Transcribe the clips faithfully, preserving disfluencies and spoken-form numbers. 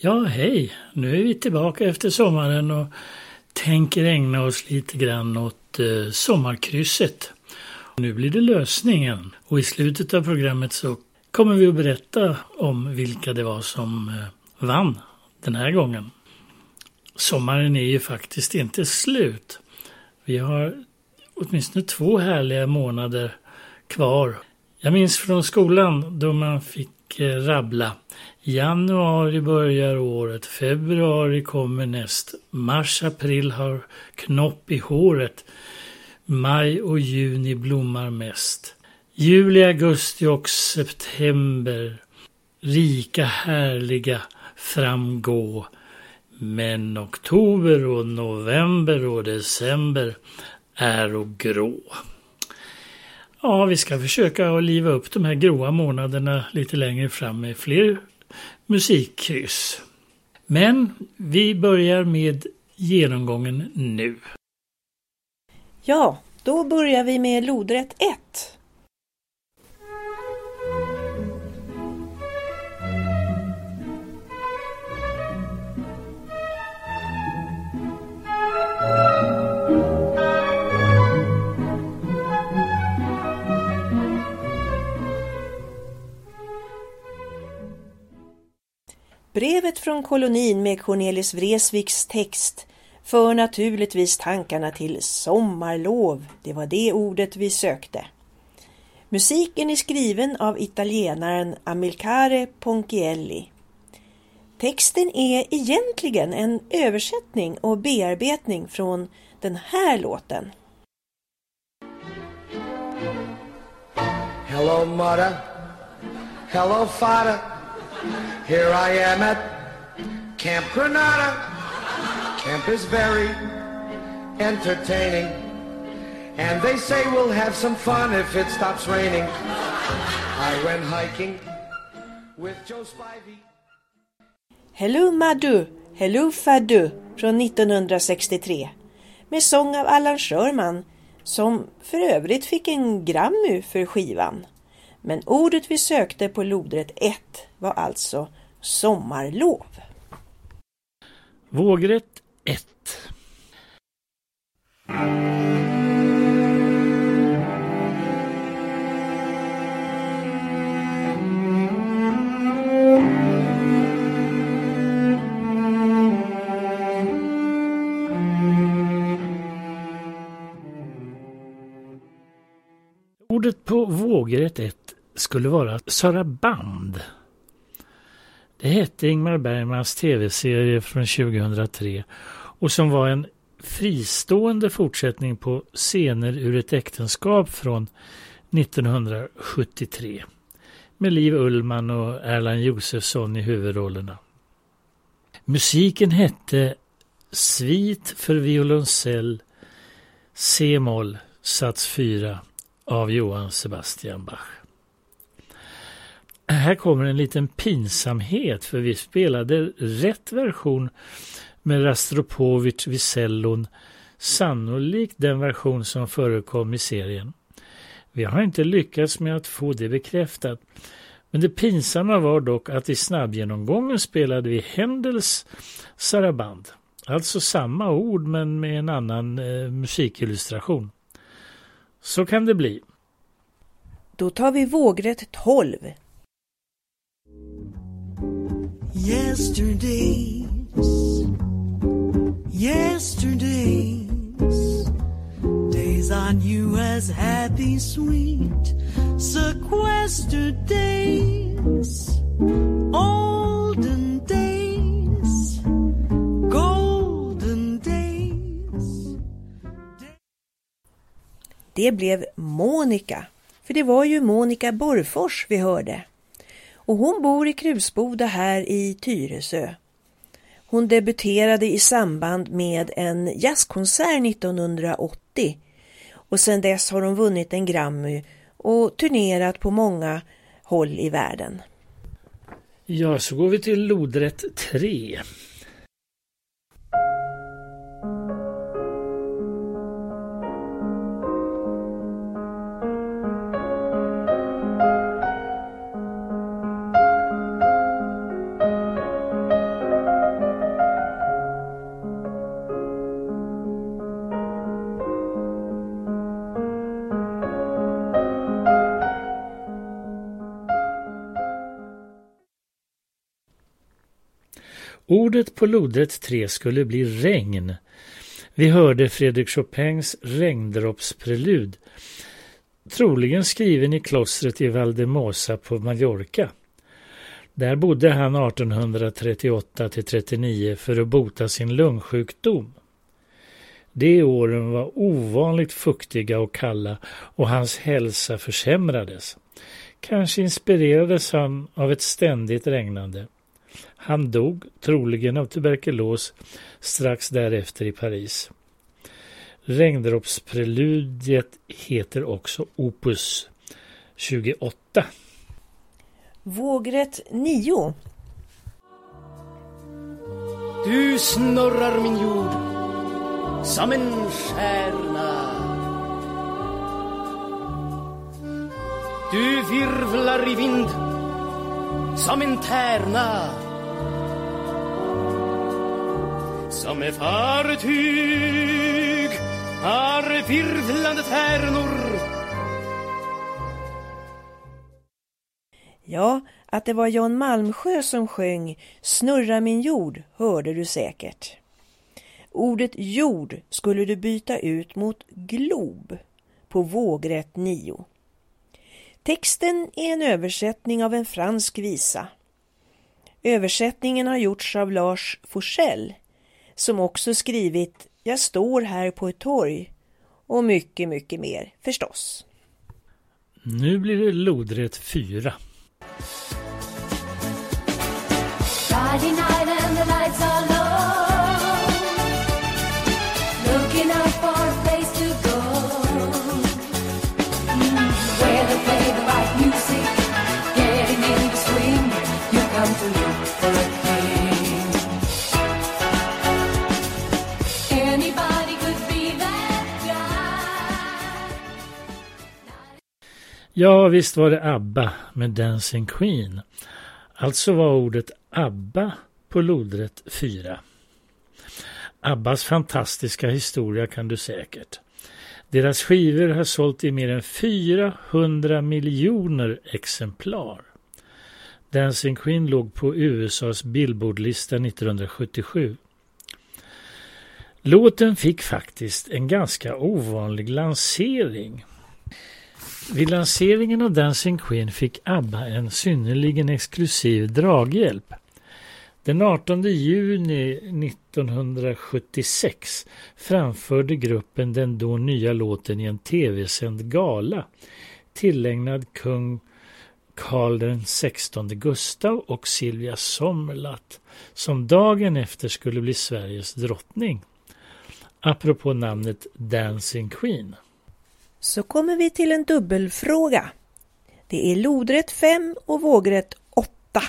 Ja, hej. Nu är vi tillbaka efter sommaren och tänker ägna oss lite grann åt eh, sommarkrysset. Nu blir det lösningen och i slutet av programmet så kommer vi att berätta om vilka det var som eh, vann den här gången. Sommaren är ju faktiskt inte slut. Vi har åtminstone två härliga månader kvar. Jag minns från skolan då man fick eh, rabbla. Januari börjar året, februari kommer näst, mars, april har knopp i håret, maj och juni blommar mest. Juli, augusti och september, rika härliga framgå, men oktober och november och december är och grå. Ja, vi ska försöka att liva upp de här gråa månaderna lite längre fram med fler musikkryss. Men vi börjar med genomgången nu. Ja, då börjar vi med lodrätt ett. Brevet från kolonin med Cornelis Vreeswijks text för naturligtvis tankarna till sommarlov. Det var det ordet vi sökte. Musiken är skriven av italienaren Amilcare Ponchielli. Texten är egentligen en översättning och bearbetning från den här låten. Hello, mother. Hello, father. Here I am at Camp Granada. Camp is very entertaining, and they say we'll have some fun if it stops raining. I went hiking with Joe Spivey. Hello Madu, Hello Fadu från nittonhundrasextiotre med sång av Allan Sherman, som för övrigt fick en Grammy för skivan. Men ordet vi sökte på lodrätt ett var alltså sommarlov. Vågrätt ett. Ordet på vågrätt ett skulle vara saraband. Det hette Ingmar Bergmans tv-serie från tjugohundratre och som var en fristående fortsättning på Scener ur ett äktenskap från nittonhundrasjuttiotre med Liv Ullmann och Erland Josefsson i huvudrollerna. Musiken hette Svit för violoncell C-moll sats fyra av Johann Sebastian Bach. Här kommer en liten pinsamhet, för vi spelade rätt version med Rostropovich vid cellon, sannolikt den version som förekom i serien. Vi har inte lyckats med att få det bekräftat, men det pinsamma var dock att i snabbgenomgången spelade vi Händels saraband, alltså samma ord men med en annan eh, musikillustration. Så kan det bli. Då tar vi vågrätt tolv. Yesterdays, yesterdays, days I knew as happy, sweet, sequestered days, olden days, golden days. Det blev Monica, för det var ju Monica Borfors vi hörde. Och hon bor i Krusboda här i Tyresö. Hon debuterade i samband med en jazzkonsert nittonhundraåttio. Och sedan dess har hon vunnit en Grammy och turnerat på många håll i världen. Ja, så går vi till lodrätt tre. Ordet på lodrätt tre skulle bli regn. Vi hörde Fredrik Chopins regndroppsprelud, troligen skriven i klostret i Valdemosa på Mallorca. Där bodde han artonhundratrettioåtta till trettionio för att bota sin lungsjukdom. De åren var ovanligt fuktiga och kalla och hans hälsa försämrades. Kanske inspirerades han av ett ständigt regnande. Han dog, troligen av tuberkulos, strax därefter i Paris. Regndroppspreludiet heter också Opus tjugoåtta. Vågrätt nio. Du snurrar min jord som en stjärna. Du virvlar i vind som en tärna. Som ett fartyg har virvlande tärnor. Ja, att det var Jan Malmsjö som sjöng Snurra min jord hörde du säkert. Ordet jord skulle du byta ut mot glob på vågrätt nio. Texten är en översättning av en fransk visa. Översättningen har gjorts av Lars Forssell, som också skrivit Jag står här på ett torg och mycket, mycket mer förstås. Nu blir det lodrätt fyra. Friday night and the lights are low, looking out for a place to go, mm, where they play the right music, getting in the swing, you come to look for a king. Anybody could be that guy. Ja, visst var det ABBA med Dancing Queen. Alltså var ordet ABBA på lodrätt fyra. Abbas fantastiska historia kan du säkert. Deras skivor har sålt i mer än fyrahundra miljoner exemplar. Dancing Queen låg på U S A:s Billboardlista nittonhundrasjuttiosju. Låten fick faktiskt en ganska ovanlig lansering. Vid lanseringen av Dancing Queen fick ABBA en synnerligen exklusiv draghjälp. Den artonde juni nittonhundrasjuttiosex framförde gruppen den då nya låten i en tv-sänd gala tillägnad kung Karl den sextonde Gustav och Silvia Sommerlath, som dagen efter skulle bli Sveriges drottning. Apropå namnet Dancing Queen. Så kommer vi till en dubbelfråga. Det är lodrätt fem och vågrätt åtta.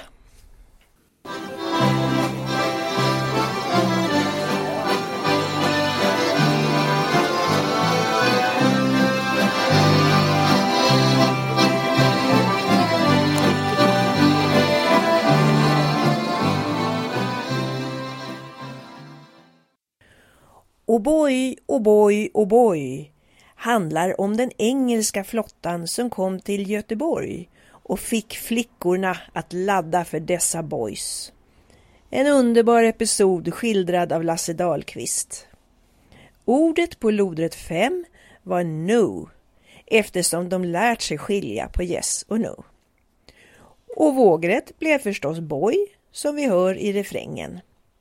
Oh boy, oh boy, oh boy handlar om den engelska flottan som kom till Göteborg och fick flickorna att ladda för dessa boys. En underbar episod skildrad av Lasse Dahlqvist. Ordet på lodrätt fem var no, eftersom de lärt sig skilja på yes och no. Och vågrätt blev förstås boy, som vi hör i refrängen.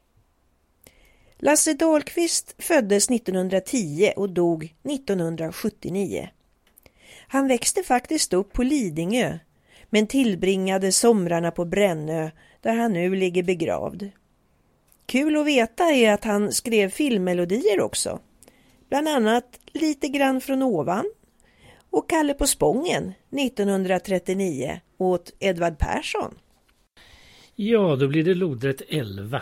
Lasse Dahlqvist föddes nittonhundratio och dog nittonhundrasjuttionio. Han växte faktiskt upp på Lidingö, men tillbringade somrarna på Brännö där han nu ligger begravd. Kul att veta är att han skrev filmmelodier också. Bland annat Lite grann från ovan och Kalle på Spången nittonhundratrettionio åt Edvard Persson. Ja, då blir det lodrätt elva.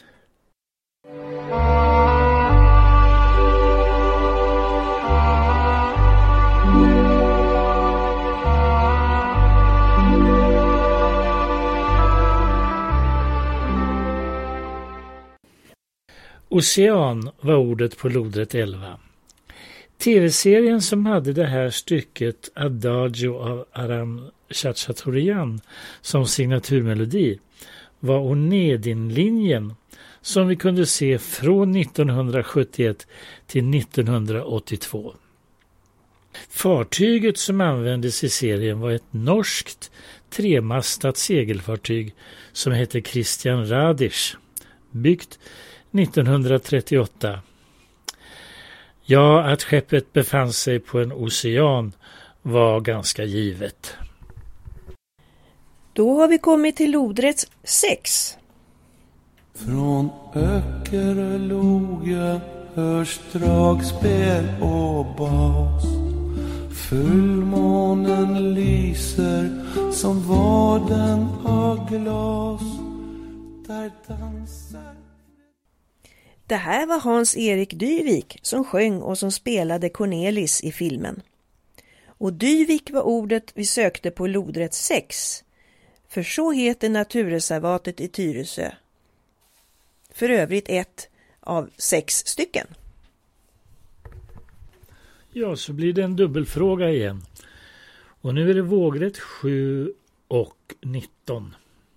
Ocean var ordet på lodrätt elva. Tv-serien som hade det här stycket Adagio av Aram Chachatorian som signaturmelodi var Onedin-linjen som vi kunde se från nittonhundrasjuttioett till nittonhundraåttiotvå. Fartyget som användes i serien var ett norskt tremastat segelfartyg som hette Christian Radisch, byggt nittonhundratrettioåtta. Ja, att skeppet befann sig på en ocean var ganska givet. Då har vi kommit till lodrätt sex. Från Öckerloga hörs dragspel och bas. Fullmånen lyser som vaden av glas. Där dansar... Det här var Hans-Erik Dyvik som sjöng och som spelade Cornelis i filmen. Och Dyvik var ordet vi sökte på lodrätt sex. För så heter naturreservatet i Tyresö. För övrigt ett av sex stycken. Ja, så blir det en dubbelfråga igen. Och nu är det vågrätt sju och nitton.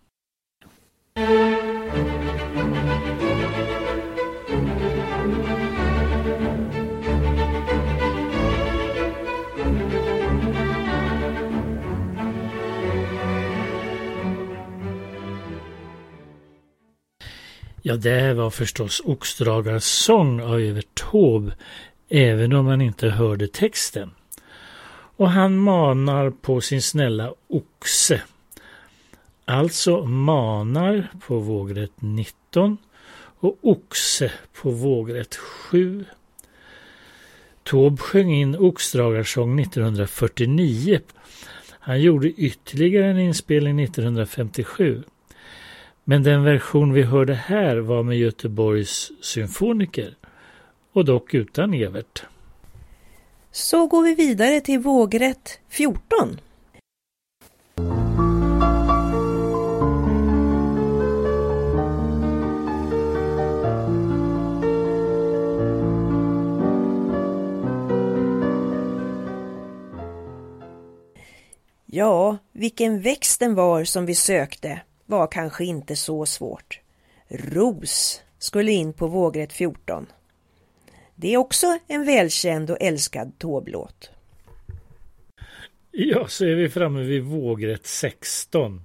Ja, det var förstås Oxdragars sång av Evert Taube, även om man inte hörde texten. Och han manar på sin snälla oxe. Alltså manar på vågrätt nitton och oxe på vågrätt sju. Taube sjöng in Oxdragarsång nittonhundrafyrtionio. Han gjorde ytterligare en inspelning nittonhundrafemtiosju. Men den version vi hörde här var med Göteborgs symfoniker, och dock utan Evert. Så går vi vidare till vågrätt fjorton. Ja, vilken växt den var som vi sökte var kanske inte så svårt. Ros skulle in på vågrätt fjorton. Det är också en välkänd och älskad Taube-låt. Ja, så är vi framme vid vågrätt sexton.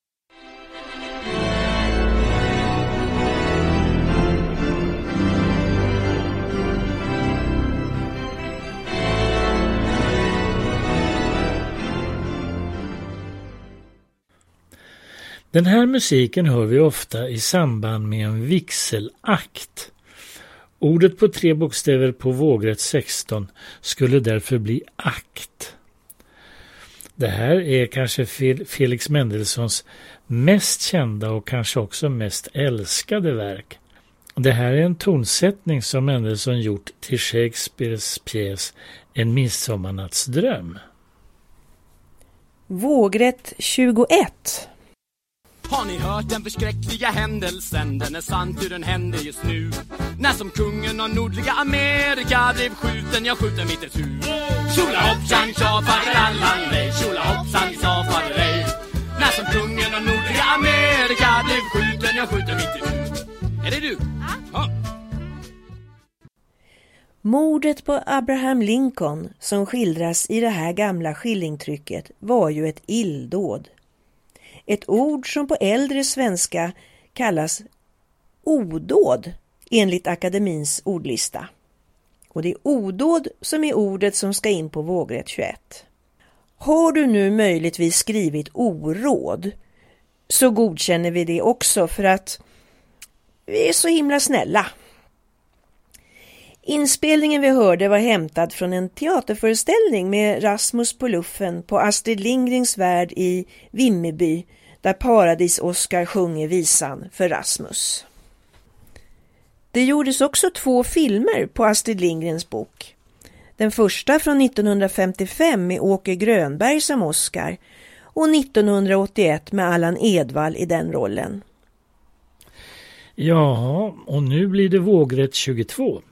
Den här musiken hör vi ofta i samband med en vigselakt. Ordet på tre bokstäver på vågrätt sexton skulle därför bli akt. Det här är kanske Felix Mendelssohns mest kända och kanske också mest älskade verk. Det här är en tonsättning som Mendelssohn gjort till Shakespeares pjäs En midsommarnattsdröm. Vågrätt tjugoett. Har ni hört den förskräckliga händelsen? Den är sant hur den händer just nu. När som kungen av nordliga Amerika blev skjuten, jag skjuter mitt ett huvud. Tjola hoppsan, tja faderallan, nej. Tjola hoppsan, sa faderej. När som kungen av nordliga Amerika blev skjuten, jag skjuter mitt ett huvud. Är det du? Ja. Mordet på Abraham Lincoln som skildras i det här gamla skillingtrycket var ju ett illdåd. Ett ord som på äldre svenska kallas odåd enligt akademins ordlista. Och det är odåd som är ordet som ska in på vågrätt tjugoett. Har du nu möjligtvis skrivit oråd så godkänner vi det också för att vi är så himla snälla. Inspelningen vi hörde var hämtad från en teaterföreställning med Rasmus på luffen på Astrid Lindgrens värld i Vimmerby, där Paradis-Oskar sjunger visan för Rasmus. Det gjordes också två filmer på Astrid Lindgrens bok. Den första från nittonhundrafemtiofem med Åke Grönberg som Oskar och nittonhundraåttioett med Allan Edwall i den rollen. Ja, och nu blir det vågrätt tjugotvå.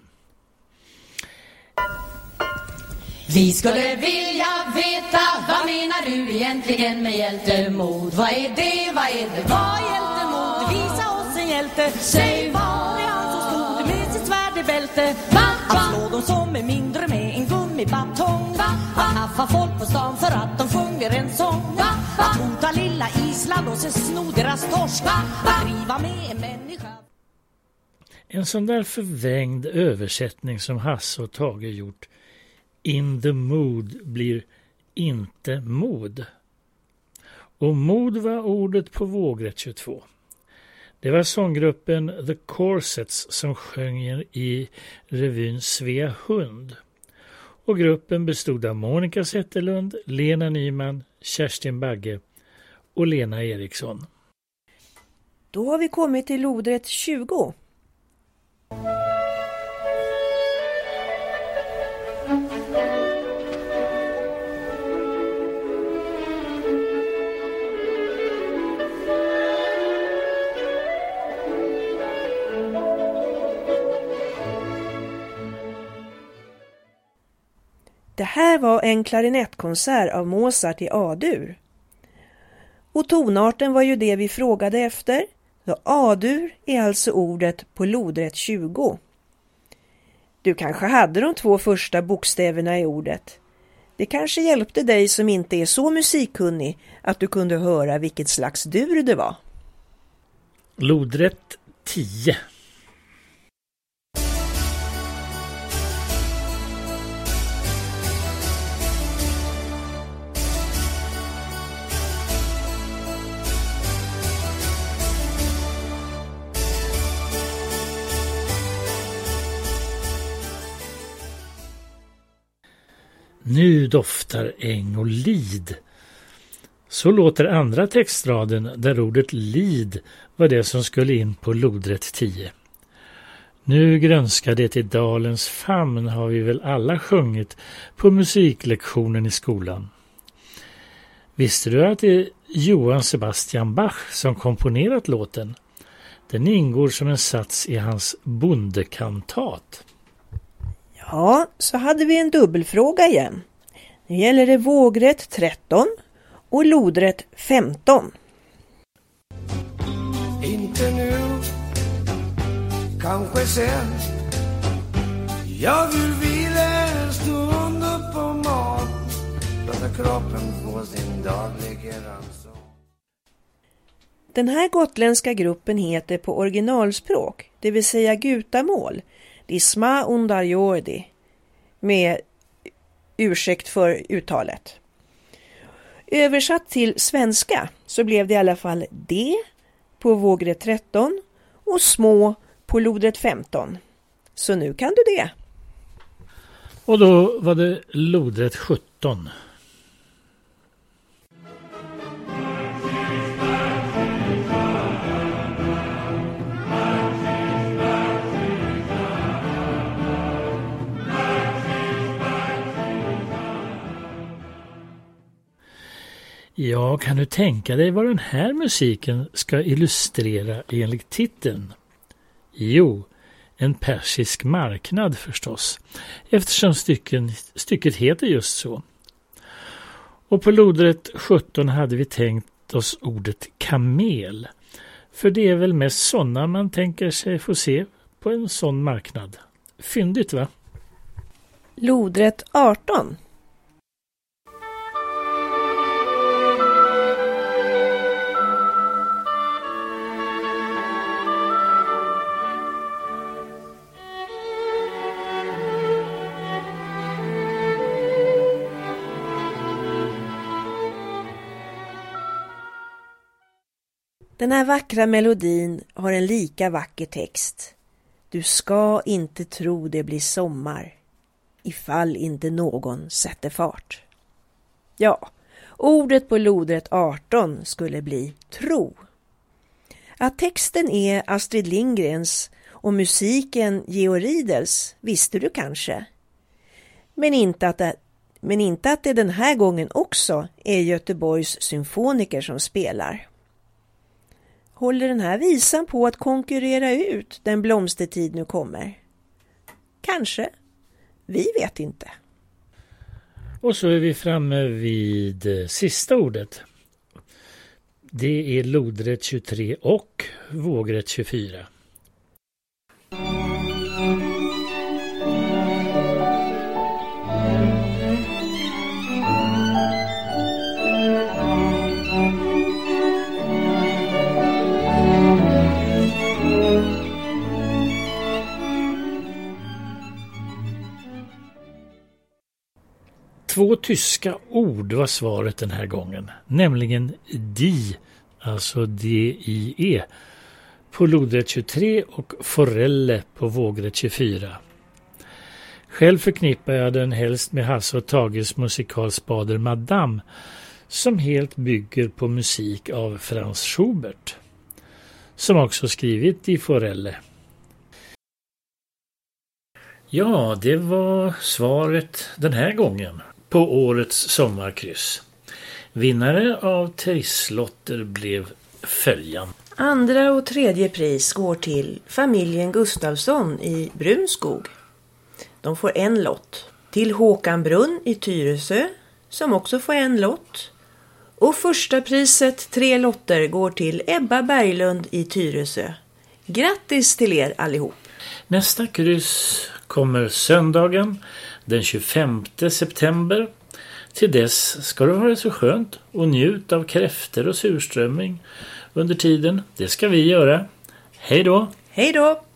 Vi skulle vilja veta, vad menar du egentligen med hjältemod? Vad är det, vad är det, vad är hjältemod? Visa oss en hjälte hjälte. Säg vad? Det är han som stod med sitt svärd i bälte. Va? Han slår dem som är mindre med en gummibatong. Va? Han haffar folk på stan för att de sjunger en sång. Va? Att hota lilla Island och sen sno deras torsk. Va? Att driva med en människa. En sån där förvängd översättning som Hasse och Tage gjort, in the mood, blir inte mod. Och mod var ordet på vågrätt tjugotvå. Det var sånggruppen The Corsets som sjöng i revyn Svea Hund. Och gruppen bestod av Monica Zetterlund, Lena Nyman, Kerstin Bagge och Lena Eriksson. Då har vi kommit till lodrätt tjugo. Det här var en klarinettkonsert av Mozart i A-dur. Och tonarten var ju det vi frågade efter. Så A-dur är alltså ordet på lodrätt tjugo. Du kanske hade de två första bokstäverna i ordet. Det kanske hjälpte dig som inte är så musikkunnig att du kunde höra vilket slags dur det var. Lodrätt tio. Nu doftar äng och lid. Så låter andra textraden där ordet lid var det som skulle in på lodrätt tio. Nu grönskar det i dalens famn har vi väl alla sjungit på musiklektionen i skolan. Visste du att det är Johann Sebastian Bach som komponerat låten? Den ingår som en sats i hans bondekantat. Ja, så hade vi en dubbelfråga igen. Nu gäller det vågrätt tretton och lodrätt femton. Inte nu, kanske sen. Jag vill vila en stund upp på mat. Låta kroppen få sin dagliga ranson. Den här gotländska gruppen heter på originalspråk, det vill säga gutamål, Disma Undarjordi, med ursäkt för uttalet. Översatt till svenska så blev det i alla fall D på vågrätt tretton och små på lodrätt femton. Så nu kan du det. Och då var det lodrätt sjutton. Ja, kan du tänka dig vad den här musiken ska illustrera enligt titeln? Jo, en persisk marknad förstås, eftersom stycken, stycket heter just så. Och på lodrätt sjutton hade vi tänkt oss ordet kamel, för det är väl mest sådana man tänker sig få se på en sån marknad. Fyndigt, va? Lodrätt arton. Den här vackra melodin har en lika vacker text. Du ska inte tro det blir sommar, ifall inte någon sätter fart. Ja, ordet på lodrätt arton skulle bli tro. Att texten är Astrid Lindgrens och musiken Georg Riedels visste du kanske. Men inte att det, men inte att det den här gången också är Göteborgs symfoniker som spelar. Håller den här visan på att konkurrera ut den blomstertid nu kommer? Kanske. Vi vet inte. Och så är vi framme vid sista ordet. Det är lodrätt tjugotre och vågrätt tjugofyra. Två tyska ord var svaret den här gången, nämligen die, alltså D-I-E, på lodrätt tjugotre och forelle på vågrätt tjugofyra. Själv förknippar jag den helst med Hasse och Tages musikal Spader Madame, som helt bygger på musik av Franz Schubert, som också skrivit i forelle. Ja, det var svaret den här gången på årets sommarkryss. Vinnare av trisslotter blev följande. Andra och tredje pris går till familjen Gustafsson i Brunskog. De får en lott. Till Håkan Brunn i Tyresö, som också får en lott. Och första priset, tre lotter, går till Ebba Berglund i Tyresö. Grattis till er allihop! Nästa kryss kommer söndagen den tjugofemte september. Till dess ska du ha det så skönt och njut av kräfter och surströmming under tiden. Det ska vi göra. Hej då! Hej då!